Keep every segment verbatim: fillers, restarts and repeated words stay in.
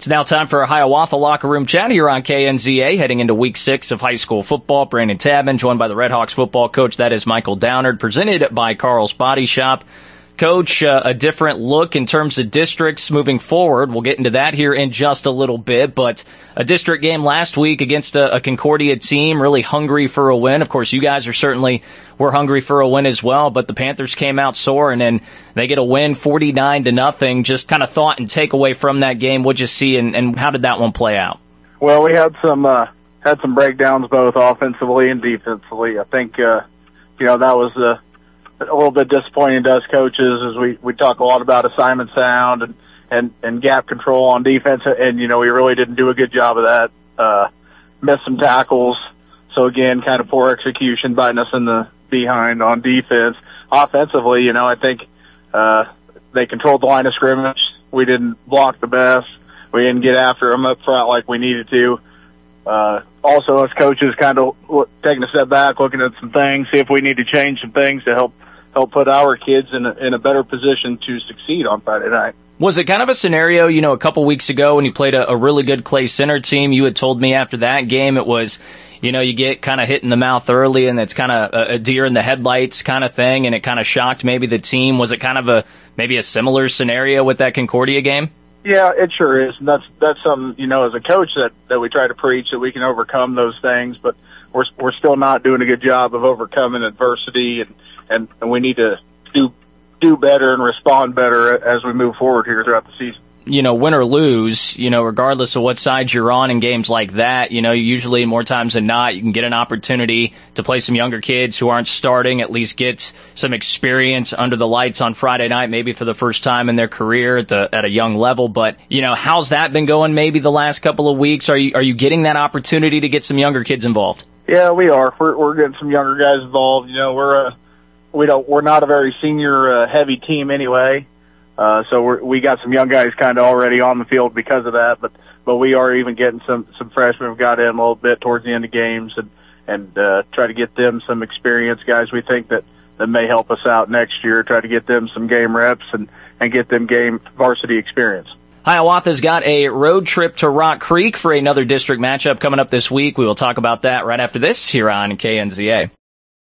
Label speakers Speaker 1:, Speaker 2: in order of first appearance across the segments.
Speaker 1: now time for a Hiawatha Locker Room Chat here on K N Z A, heading into week six of high school football. Brandon Tabman, joined by the Redhawks football coach, that is Michael Downard, presented by Carl's Body Shop. Coach, uh, a different look in terms of districts moving forward. We'll get into that here in just a little bit, but a district game last week against a, a Concordia team, really hungry for a win. Of course, you guys are certainly were hungry for a win as well, but the Panthers came out sore, and then they get a win forty-nine to nothing. Just kind of thought and takeaway from that game. What'd you see, and, and how did that one play out?
Speaker 2: Well, we had some uh, had some breakdowns both offensively and defensively. I think uh, you know that was uh, a little bit disappointing to us coaches, as we we talk a lot about assignment sound and and and gap control on defense, and you know we really didn't do a good job of that. Uh, missed some tackles, so again, kind of poor execution, biting us in the behind on defense. Offensively, you know, I think uh, they controlled the line of scrimmage. We didn't block the best. We didn't get after them up front like we needed to. Uh, also, us coaches kind of look, taking a step back, looking at some things, see if we need to change some things to help help put our kids in a, in a better position to succeed on Friday night.
Speaker 1: Was it kind of a scenario, you know, a couple weeks ago when you played a, a really good Clay Center team, you had told me after that game it was, you know, you get kind of hit in the mouth early, and it's kind of a, a deer in the headlights kind of thing, and it kind of shocked maybe the team. Was it kind of a maybe a similar scenario with that Concordia game?
Speaker 2: Yeah, it sure is. And that's that's something, you know, as a coach that, that we try to preach, that we can overcome those things, but we're we're still not doing a good job of overcoming adversity, and, and, and we need to do do better and respond better as we move forward here throughout the season.
Speaker 1: You know, win or lose, you know, regardless of what side you're on in games like that, you know, usually more times than not, you can get an opportunity to play some younger kids who aren't starting, at least get some experience under the lights on Friday night, maybe for the first time in their career at the at a young level. But, you know, how's that been going maybe the last couple of weeks? Are you are you getting that opportunity to get some younger kids involved?
Speaker 2: Yeah, we are. We're we're getting some younger guys involved. You know, we're a, we don't we're not a very senior uh, heavy team anyway. Uh, so we're, we got some young guys kind of already on the field because of that, but, but we are even getting some, some freshmen who got in a little bit towards the end of games, and, and, uh, try to get them some experience, guys we think that, that may help us out next year, try to get them some game reps and, and get them game varsity experience.
Speaker 1: Hiawatha's got a road trip to Rock Creek for another district matchup coming up this week. We will talk about that right after this here on K N Z A.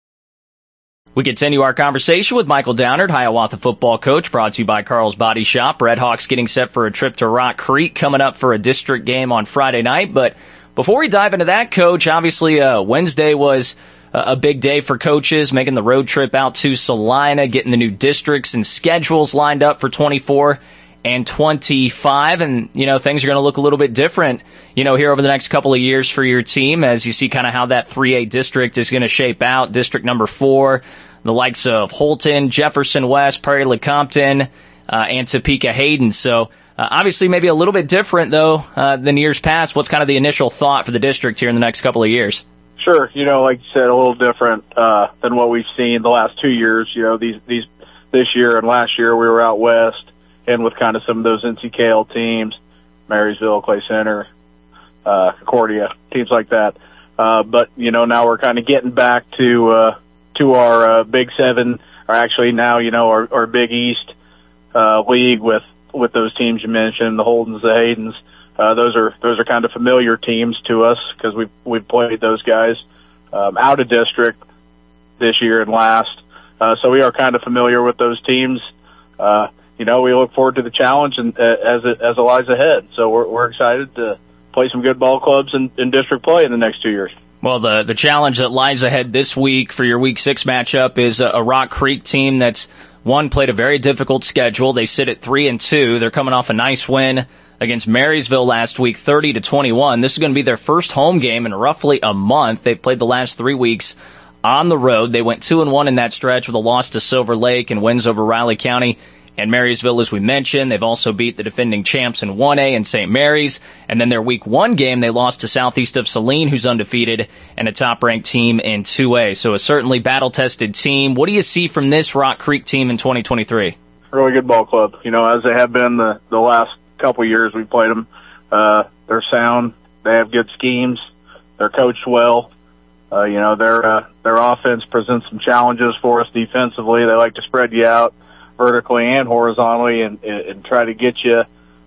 Speaker 1: We continue our conversation with Michael Downard, Hiawatha football coach, brought to you by Carl's Body Shop. Redhawks getting set for a trip to Rock Creek coming up for a district game on Friday night. But before we dive into that, Coach, obviously uh, Wednesday was a big day for coaches, making the road trip out to Salina, getting the new districts and schedules lined up for twenty-four and twenty-five. And, you know, things are going to look a little bit different, you know, here over the next couple of years for your team as you see kind of how that three A district is going to shape out. District number four, the likes of Holton, Jefferson West, Prairie Lecompton, uh, and Topeka Hayden. So uh, obviously maybe a little bit different, though, uh, than years past. What's kind of the initial thought for the district here in the next couple of years?
Speaker 2: Sure. You know, like you said, a little different uh, than what we've seen the last two years. You know, these these this year and last year we were out west and with kind of some of those N C K L teams, Marysville, Clay Center, uh, Concordia, teams like that. Uh, but, you know, now we're kind of getting back to uh, to our uh, Big Seven, or actually now, you know, our, our Big East uh, league with, with those teams you mentioned, the Holdens, the Haydens. Uh, those are those are kind of familiar teams to us because we've we've played those guys um, out of district this year and last. Uh, so we are kind of familiar with those teams. Uh, you know, we look forward to the challenge and uh, as it as it lies ahead. So we're we're excited to play some good ball clubs in, in district play in the next two years.
Speaker 1: Well, the the challenge that lies ahead this week for your Week Six matchup is a, a Rock Creek team that's one played a very difficult schedule. They sit at three and two. They're coming off a nice win against Marysville last week, thirty to twenty-one. This is going to be their first home game in roughly a month. They've played the last three weeks on the road. They went two and one in that stretch with a loss to Silver Lake and wins over Riley County and Marysville, as we mentioned. They've also beat the defending champs in one A and Saint Mary's. And then their week one game, they lost to Southeast of Saline, who's undefeated, and a top-ranked team in two A. So a certainly battle-tested team. What do you see from this Rock Creek team in twenty twenty-three?
Speaker 2: Really good ball club. You know, as they have been the, the last couple of years we played them. Uh, they're sound. They have good schemes. They're coached well. Uh, you know, their uh, their offense presents some challenges for us defensively. They like to spread you out vertically and horizontally and, and try to get you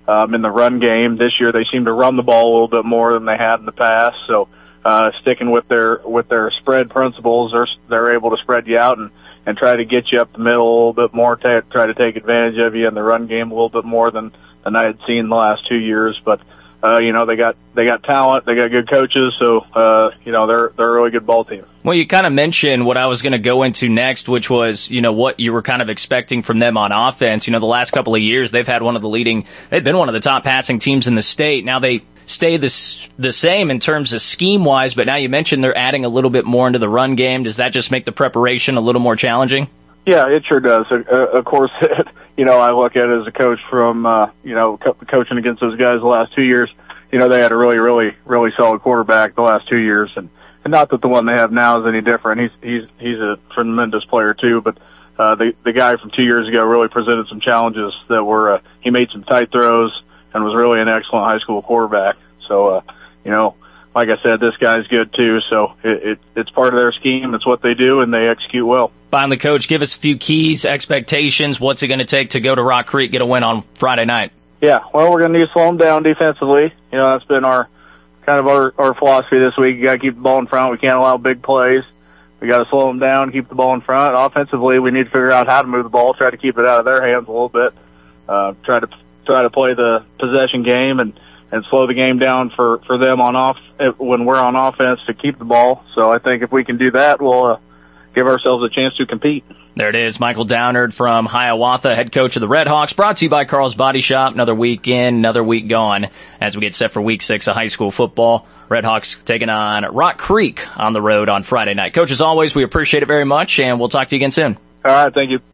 Speaker 2: um, in the run game. This year they seem to run the ball a little bit more than they had in the past. So uh, sticking with their with their spread principles, they're they're able to spread you out and and try to get you up the middle a little bit more, t- try to take advantage of you in the run game a little bit more than than I had seen the last two years. But Uh, you know, they got they got talent, they got good coaches, so uh, you know they're they're a really good ball team.
Speaker 1: Well, you kind of mentioned what I was going to go into next, which was you know what you were kind of expecting from them on offense. You know, the last couple of years they've had one of the leading, they've been one of the top passing teams in the state. Now they stay the the same in terms of scheme wise, but now you mentioned they're adding a little bit more into the run game. Does that just make the preparation a little more challenging?
Speaker 2: Yeah, it sure does. Uh, of course, you know, I look at it as a coach from, uh, you know, co- coaching against those guys the last two years. You know, they had a really, really, really solid quarterback the last two years. And, and not that the one they have now is any different. He's, he's, he's a tremendous player too, but, uh, the, the guy from two years ago really presented some challenges that were, uh, he made some tight throws and was really an excellent high school quarterback. So, uh, you know, like I said, this guy's good too, so it, it, it's part of their scheme. It's what they do, and they execute well.
Speaker 1: Finally, Coach, give us a few keys, expectations. What's it going to take to go to Rock Creek, get a win on Friday night?
Speaker 2: Yeah, well, we're going to need to slow them down defensively. You know, that's been our kind of our, our philosophy this week. You got to keep the ball in front. We can't allow big plays. We got to slow them down, keep the ball in front. Offensively, we need to figure out how to move the ball, try to keep it out of their hands a little bit, uh, try to try to play the possession game and. and slow the game down for, for them on off when we're on offense to keep the ball. So I think if we can do that, we'll uh, give ourselves a chance to compete.
Speaker 1: There it is, Michael Downard from Hiawatha, head coach of the Red Hawks, brought to you by Carl's Body Shop. Another week in, another week gone as we get set for week six of high school football. Red Hawks taking on Rock Creek on the road on Friday night. Coach, as always, we appreciate it very much, and we'll talk to you again soon.
Speaker 2: All right, thank you.